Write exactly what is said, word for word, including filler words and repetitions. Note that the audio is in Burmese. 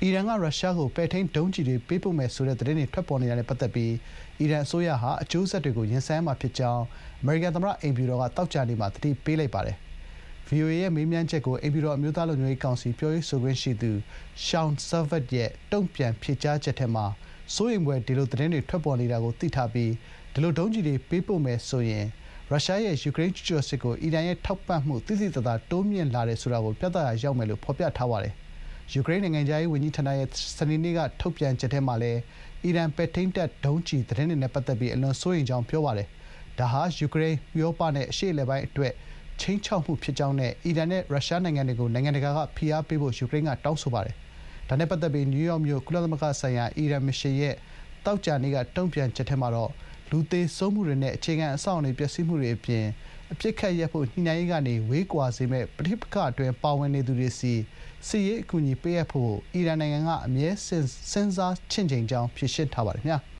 အီရန်ကရုရှားကိုပဲ့ထိန်းဒုံးကျည်တွေပေးပို့မယ်ဆိုတဲ့သတင်းတွေထွက်ပေါ်နေတာနဲ့ပတ်သက်ပြီးအီရန်အစိုးရဟာအကျိုးဆက်တွေကိုရင်ဆိုင်ရမှာဖြစ်ကြောင်းအမေရိကန်သမ္မတအိမ်ဖြူတော်ကသောကြာနေ့မှာသတိပေးလိုက်ပါတယ်။ ဗွီအိုအေရဲ့မေးမြန်းချက်ကိုအိမ်ဖြူတော်အမျိုးသားလုံခြုံရေးကောင်စီပြောရေးဆိုခွင့်ရှိသူ Sean Sovert ရဲ့တုံ့ပြန်ဖြေကြားချက်ထဲမှာစိုးရိမ်ဖွယ်ဒီလိုသတင်းတွေထွက်ပေါ်နေတာကိုသိထားပြီးဒီလိုဒုံးကျည်တွေပေးပို့မယ်ဆိုရင်ရုရှားရဲ့ယူကရိန်းကျူးကျော်စစ်ကိုအီရန်ရဲ့ထောက်ပံ့မှုသိသိသာသာတိုးမြင့်လာတယ်ဆိုတာကိုပြသရာရောက်မယ်လို့ဖော်ပြထားပါတယ်။ယူကရိန်းနိုင်ငံခြားရေးဝန်ကြီးဌာနရဲ့စနေနေ့ကထုတ်ပြန်ချက်ထဲမှာလည်းအီရန်ပဲ့ထိန်းတပ်ဒုံးကျည်သတင်းတွေနဲ့ပတ်သက်ပြီးအလွန်စိုးရိမ်ကြောင်းပြောပါတယ်။ဒါဟာယူကရိန်း၊ဥရောပနဲ့အရှေ့အလယ်ပိုင်းအတွက်ခြိမ်းခြောက်မှုဖြစ်ကြောင်းနဲ့အီရန်နဲ့ရုရှားနိုင်ငံတွေကိုနိုင်ငံတကာကဖိအားပေးဖို့ယူကရိန်းကတောင်းဆိုပါတယ်။ဒါနဲ့ပတ်သက်ပြီးနယူးယောက်မြို့ကုလသမဂ္ဂဆိုင်ရာအီရန်မစ်ရှင်ရဲ့သောကြာနေ့ကတုံ့ပြန်ချက်ထဲမှာတော့လူသေဆုံးမှုတွေနဲ့အခြေခံအဆောက်အအုံတွေပျက်စီးမှုတွေအပြင်အပြစ်ခတ်ရပ်ဖို့ညှိနှိုင်းရေးကနေဝေးကွာစေမဲ့ပဋိပက္ခအတွင်းပါဝင်နေသူတွေစီစစ်ရေးအကူအညီပေးအပ်ဖို့အီရန်နိုင်ငံကအမြဲစဉ်းစားချင့်ချိန်ကြောင်းဖြေရှင်းထားပါတယ်ခင်ဗျာ။